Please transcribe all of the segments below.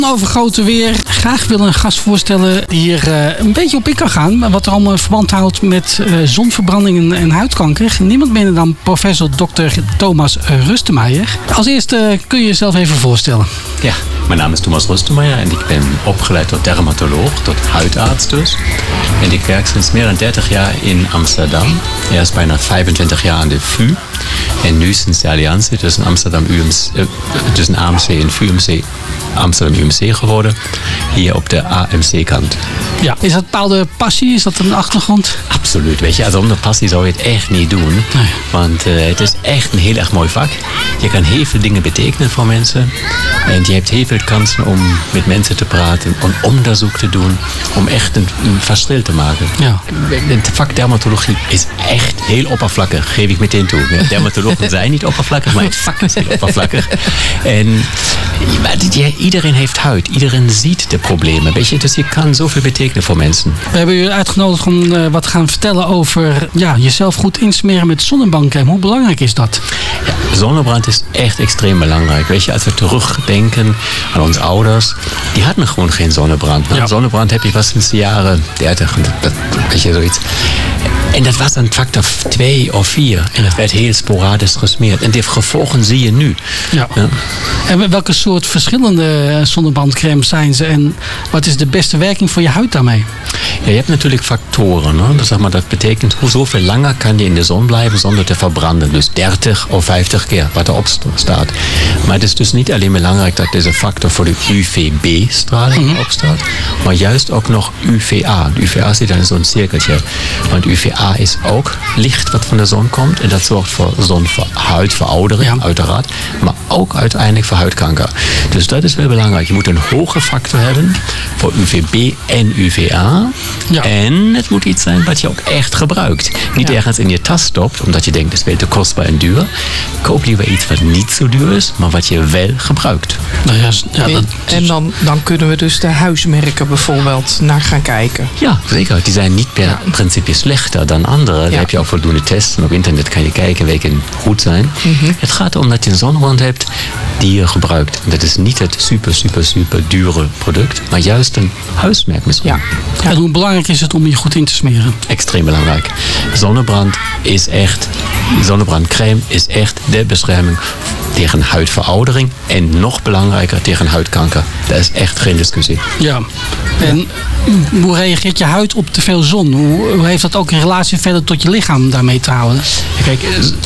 Overgoten weer. Graag wil een gast voorstellen die hier een beetje op in kan gaan. Wat er allemaal verband houdt met zonverbranding en huidkanker. Niemand minder dan professor Dr. Thomas Rustenmeijer. Als eerste kun je jezelf even voorstellen. Ja, mijn naam is Thomas Rustenmeijer en ik ben opgeleid tot dermatoloog, tot huidarts dus. En ik werk sinds meer dan 30 jaar in Amsterdam. Eerst bijna 25 jaar aan de VU. En nu sinds de alliantie tussen tussen AMC en VUMC, Amsterdam UMC geworden. Hier op de AMC-kant. Ja, is dat een bepaalde passie? Is dat een achtergrond? Absoluut, weet je. Zonder passie zou je het echt niet doen. Nee. Want het is echt een heel erg mooi vak. Je kan heel veel dingen betekenen voor mensen. En je hebt heel veel kansen om met mensen te praten, om onderzoek te doen, om echt een verschil te maken. Ja. Het vak dermatologie is echt heel oppervlakkig, geef ik meteen toe. Dermatologen zijn niet oppervlakkig, maar het vak is heel oppervlakkig. En iedereen heeft huid, iedereen ziet de problemen. Weet je? Dus je kan zoveel betekenen voor mensen. We hebben u uitgenodigd om wat te gaan vertellen over jezelf goed insmeren met zonnebrandcrème. Hoe belangrijk is dat? Ja, zonnebrand is echt extreem belangrijk. Weet je, als we terugdenken aan onze ouders, die hadden gewoon geen zonnebrand. Nou, zonnebrand heb je pas sinds de jaren 30, weet je, zoiets. En dat was een factor 2 of 4. En dat werd heel sporadisch gesmeerd. En die gevolgen zie je nu. Ja. Ja. En welke soort verschillende zonnebrandcremes zijn ze? En wat is de beste werking voor je huid daarmee? Ja, je hebt natuurlijk factoren. Hè? Dus zeg maar, dat betekent zoveel langer kan je in de zon blijven zonder te verbranden. Dus 30 of 50 keer wat erop staat. Maar het is dus niet alleen belangrijk dat deze factor voor de UVB-straling opstaat. Maar juist ook nog UVA. De UVA zit dan in zo'n cirkeltje. Want UVA is ook licht wat van de zon komt. En dat zorgt voor huidveroudering, uiteraard. Maar ook uiteindelijk voor huidkanker. Dus dat is wel belangrijk. Je moet een hoge factor hebben voor UVB en UVA. Ja. En het moet iets zijn wat je ook echt gebruikt. Niet ergens in je tas stopt, omdat je denkt, dat is veel te kostbaar en duur. Koop liever iets wat niet zo duur is, maar wat je wel gebruikt. Nou en dan kunnen we dus de huismerken bijvoorbeeld naar gaan kijken. Ja, zeker. Die zijn niet per principe slechter dan andere. Daar heb je ook voldoende tests. En op internet kan je kijken welke goed zijn. Het gaat erom dat je een zonnebrand hebt die je gebruikt. Dat is niet het super dure product, maar juist een huismerk misschien. Ja. En hoe belangrijk is het om je goed in te smeren? Extreem belangrijk. Zonnebrandcrème is echt de bescherming tegen huidveroudering en nog belangrijker tegen huidkanker. Dat is echt geen discussie. Ja. En hoe reageert je huid op te veel zon? Hoe heeft dat ook in relatie verder tot je lichaam daarmee te houden? Kijk,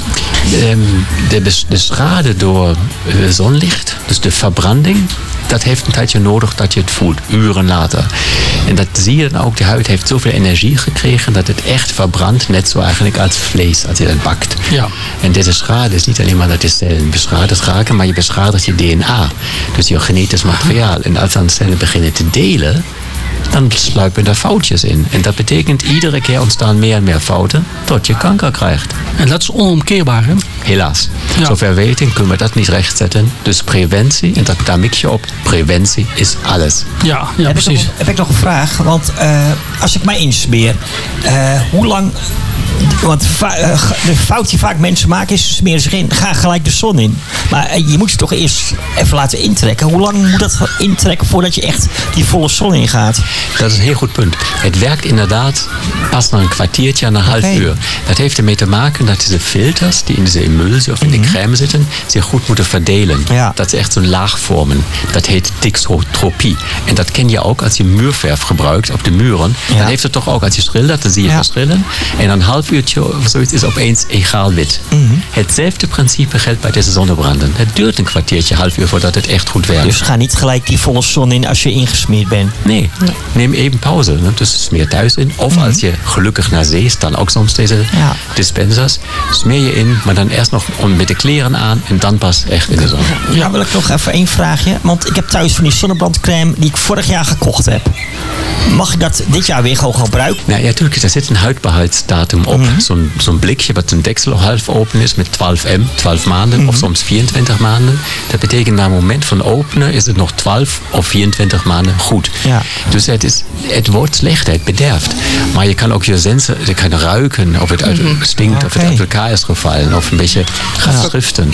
de schade door zonlicht, dus de verbranding, dat heeft een tijdje nodig dat je het voelt, uren later. En dat zie je dan ook, de huid heeft zoveel energie gekregen dat het echt verbrandt, net zo eigenlijk als vlees, als je dat bakt. Ja. En deze schade is niet alleen maar dat je cellen beschadigd raken, maar je beschadigt je DNA, dus je genetisch materiaal. En als dan cellen beginnen te delen, dan sluipen daar foutjes in. En dat betekent iedere keer ontstaan meer en meer fouten tot je kanker krijgt. En dat is onomkeerbaar, hè? Helaas. Ja. Zover weten kunnen we dat niet rechtzetten. Dus preventie, en daar mik je op, preventie is alles. Ja, precies. Heb ik nog een vraag? Want als ik mij insmeer, hoe lang... Want de fout die vaak mensen maken is, ze smeren zich in, ga gelijk de zon in. Maar je moet je toch eerst even laten intrekken. Hoe lang moet dat intrekken voordat je echt die volle zon ingaat? Dat is een heel goed punt. Het werkt inderdaad pas na een kwartiertje, na een half uur. Dat heeft ermee te maken dat deze filters die in deze emulsie of in de crème zitten, zich goed moeten verdelen. Ja. Dat ze echt zo'n laag vormen. Dat heet dixotropie. En dat ken je ook als je muurverf gebruikt op de muren. Ja. Dan heeft het toch ook, als je schildert, dan zie je verschillen. En dan half uurtje of zoiets is opeens egaal wit. Hetzelfde principe geldt bij deze zonnebranden. Het duurt een kwartiertje, half uur voordat het echt goed werkt. Dus ga niet gelijk die volle zon in als je ingesmeerd bent. Nee, neem even pauze. Dus smeer thuis in. Of als je gelukkig naar zee is, dan ook soms deze dispensers. Smeer je in, maar dan eerst nog met de kleren aan en dan pas echt in de zon. Ja, wil ik nog even één vraagje. Want ik heb thuis van die zonnebrandcrème die ik vorig jaar gekocht heb. Mag ik dat dit jaar weer gewoon gebruiken? Nou ja, natuurlijk, daar zit een houdbaarheidsdatum op. Zo'n blikje wat een deksel half open is met 12 maanden of soms 24 maanden. Dat betekent na het moment van openen is het nog 12 of 24 maanden goed. Ja. Dus het wordt slecht, het bederft. Maar je kan ook je kan ruiken of het stinkt, of het uit elkaar is gevallen of een beetje geschriften.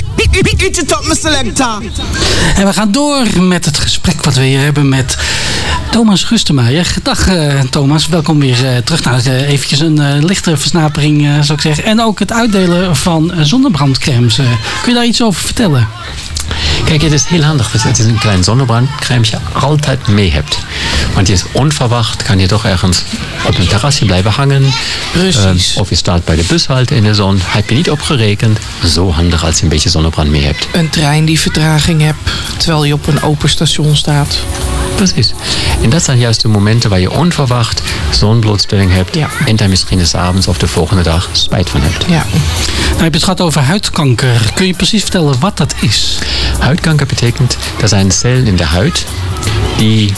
En we gaan door met het gesprek wat we hier hebben met Thomas Rustemeijer. Dag Thomas, welkom weer terug. Nou, eventjes een lichte versnapering zou ik zeggen. En ook het uitdelen van zonnebrandcremes. Kun je daar iets over vertellen? Kijk, het is heel handig. Het is een klein zonnebrandcreme je altijd mee hebt. Want je is onverwacht, kan je toch ergens op een terrasje blijven hangen. Precies. Of je staat bij de bushalte in de zon. Heb je niet opgerekend. Zo handig als je een beetje zonnebrand mee hebt. Een trein die vertraging hebt, terwijl je op een open station staat. Precies. En dat zijn juist de momenten waar je onverwacht zonblootstelling hebt. Ja. En daar misschien eens avonds of de volgende dag spijt van hebt. Ja. Nou, heb je het gehad over huidkanker. Kun je precies vertellen wat dat is? Huidkanker betekent, er zijn cellen in de huid die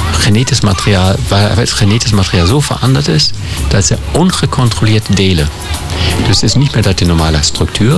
waar het genetisch materiaal zo veranderd is dat ze ongecontroleerd delen. Dus het is niet meer dat de normale structuur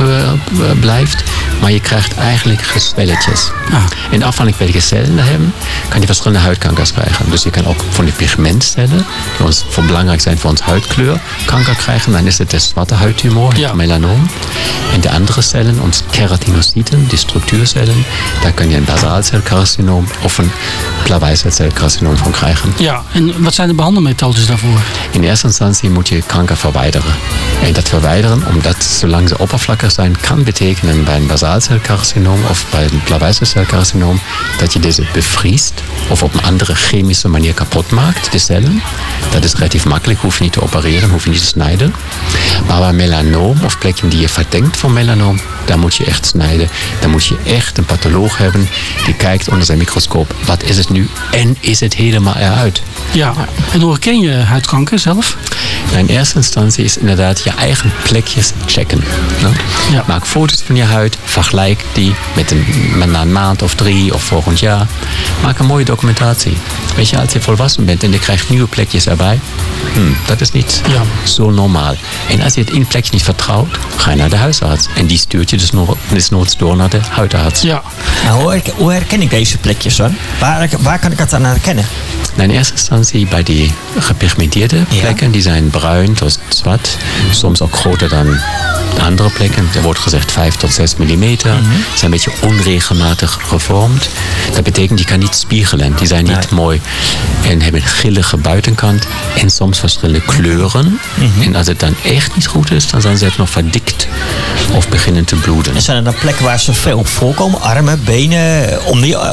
blijft, maar je krijgt eigenlijk gezwelletjes. En afhankelijk welke cellen we hebben, kan je verschillende huidkankers krijgen. Dus je kan ook van de pigmentcellen, die ons belangrijk zijn voor onze huidkleur, kanker krijgen. Dan is het de zwarte huidtumor, het melanoom. En de andere cellen, onze keratinocyten, die structuurcellen, daar kun je een basaalcelcarcinoom of een plaveisselcelcarcinoom van krijgen. Ja, en wat zijn de behandelmethodes daarvoor? In eerste instantie moet je kanker verwijderen. En dat verwijderen, omdat zolang ze oppervlakkig zijn, kan betekenen bij een basaalcelcarcinoom of bij een plaveisselcelcarcinoom dat je deze bevriest of op een andere chemische manier kapot maakt, de cellen. Dat is relatief makkelijk, hoef je niet te opereren, hoef je niet te snijden. Maar bij melanoom of plekken die je verdenkt van melanoom, daar moet je echt snijden. Dan moet je echt een patholoog hebben die kijkt onder zijn microscoop. Wat is het nu? En is het helemaal eruit? Ja, en hoe herken je huidkanker zelf? In eerste instantie is inderdaad je eigen plekjes checken. No? Ja. Maak foto's van je huid, vergelijk die met een maand of 3 of volgend jaar. Maak een mooie documentatie. Weet je, als je volwassen bent en je krijgt nieuwe plekjes erbij, dat is niet zo normaal. En als je het in plekje niet vertrouwt, ga je naar de huisarts. En die stuurt je dus noods door naar de huidarts. Ja. Nou, hoe herken ik deze plekjes dan? Waar kan ik dat aan herkennen? Nou, in eerste instantie bij die gepigmenteerde plekken, die zijn bruin tot zwart, soms ook groter dan andere plekken. Er wordt gezegd 5 tot 6 millimeter. Zijn een beetje onregelmatig gevormd. Dat betekent, die kan niet spiegelen. Die zijn niet mooi en hebben een grillige buitenkant en soms verschillende kleuren. En als het dan echt niet goed is, dan zijn ze nog verdikt of beginnen te bloeden. En zijn er dan plekken waar ze veel op voorkomen? Armen, benen,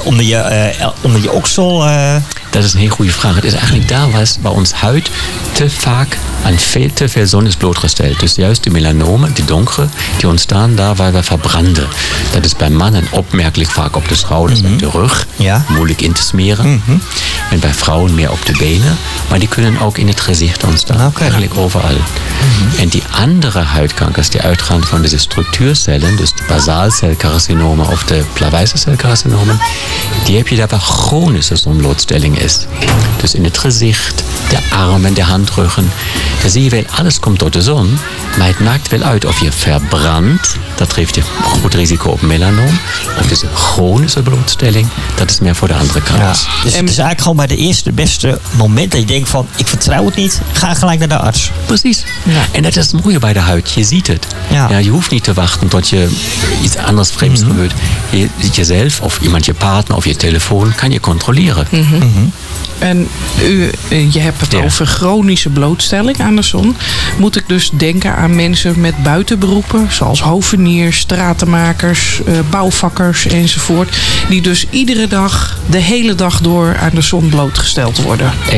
onder je oksel? Dat is een heel goede vraag. Het is eigenlijk daar waar ons huid te vaak aan te veel zon is blootgesteld. Dus juist de melanomen, die donkere, die ontstaan daar waar we verbranden. Dat is bij mannen opmerkelijk vaak op de schouders en de rug. Ja. Moeilijk in te smeren. En bij vrouwen meer op de benen. Maar die kunnen ook in het gezicht ontstaan. Eigenlijk overal. En die andere huidkankers die uitgaan van deze structuurcellen, dus de basaalcelcarcinomen of de plaveisselcelcarcinomen, die heb je daar waar chronische zonblootstelling is. Dus in het gezicht, de armen, de handruggen. Dan zie je wel, alles komt door de zon, maar het maakt wel uit of je verbrandt. Dat geeft je goed risico op melanoom. Of deze chronische blootstelling, dat is meer voor de andere kant. Ja, dus het is eigenlijk gewoon bij de eerste beste moment dat je denkt van, ik vertrouw het niet, ga gelijk naar de arts. Precies. Ja. En dat is het mooie bij de huid. Je ziet het. Ja. Ja, je hoeft niet te wachten tot je iets anders vreemds gebeurt. Je ziet jezelf of iemand, je partner of je telefoon, kan je controleren. En je hebt het over chronische blootstelling aan de zon. Moet ik dus denken aan mensen met buitenberoepen, zoals hoveniers, stratenmakers, bouwvakkers enzovoort, die dus iedere dag, de hele dag door aan de zon blootgesteld worden. Exact.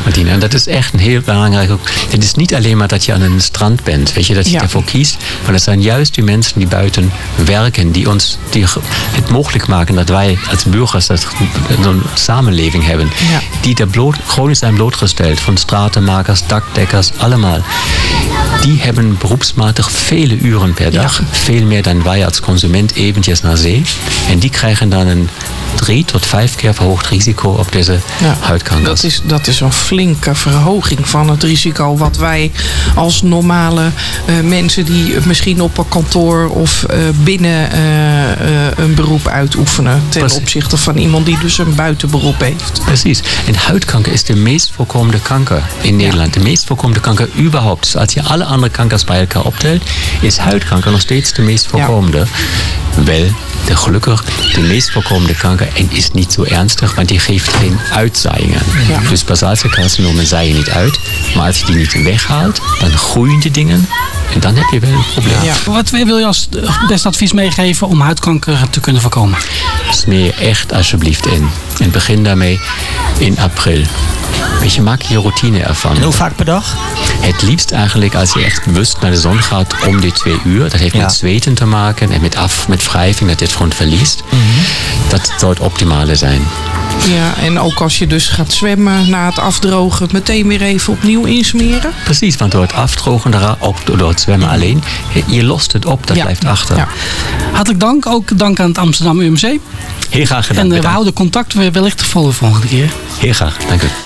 Martina. En dat is echt een heel belangrijk. Het is niet alleen maar dat je aan een strand bent, weet je, dat je daarvoor kiest. Maar dat zijn juist die mensen die buiten werken, die het mogelijk maken dat wij als burgers een samenleving hebben. Ja. Die daar chronisch zijn blootgesteld. Van stratenmakers, dakdekkers, allemaal. Die hebben beroepsmatig vele uren per dag. Veel meer dan wij als consument eventjes naar zee. En die krijgen dan een 3 tot 5 keer verhoogd risico op deze huidkankers. Dat is een flinke verhoging van het risico wat wij als normale mensen die misschien op een kantoor of binnen een beroep uitoefenen ten opzichte van iemand die dus een buitenberoep heeft. Precies. En huidkanker is de meest voorkomende kanker in Nederland. De meest voorkomende kanker überhaupt. Dus als je alle andere kankers bij elkaar optelt, is huidkanker nog steeds de meest voorkomende. Wel, gelukkig de meest voorkomende kanker en is niet zo ernstig, want die geeft geen uitzaaiingen. Ja. Dus basalcelcarcinomen zaaien niet uit, maar als je die niet weghaalt, dan groeien die dingen en dan heb je wel een probleem. Ja. Wat wil je als beste advies meegeven om huidkanker te kunnen voorkomen? Smeer echt alsjeblieft in. En begin daarmee in april. Weet je, maak je routine ervan. En hoe vaak per dag? Het liefst eigenlijk als je echt bewust naar de zon gaat om die 2 uur. Dat heeft met zweten te maken en met wrijving dat je het gewoon verliest. Dat zou het optimale zijn. Ja, en ook als je dus gaat zwemmen na het afdrogen, meteen weer even opnieuw insmeren? Precies, want door het afdrogen, door het zwemmen alleen, je lost het op, dat blijft achter. Ja. Hartelijk dank, ook dank aan het Amsterdam UMC. Heel graag gedaan. En we houden contact wellicht voor de volgende keer. Heel graag, dank u.